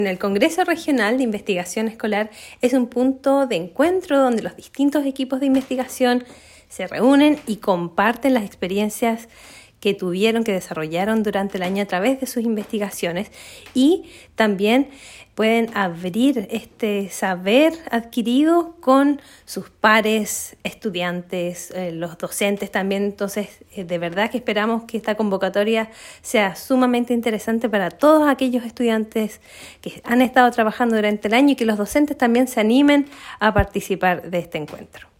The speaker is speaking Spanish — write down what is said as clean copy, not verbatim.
El Congreso Regional de Investigación Escolar es un punto de encuentro donde los distintos equipos de investigación se reúnen y comparten las experiencias que desarrollaron durante el año a través de sus investigaciones, y también pueden abrir este saber adquirido con sus pares, estudiantes, los docentes también. Entonces, de verdad que esperamos que esta convocatoria sea sumamente interesante para todos aquellos estudiantes que han estado trabajando durante el año y que los docentes también se animen a participar de este encuentro.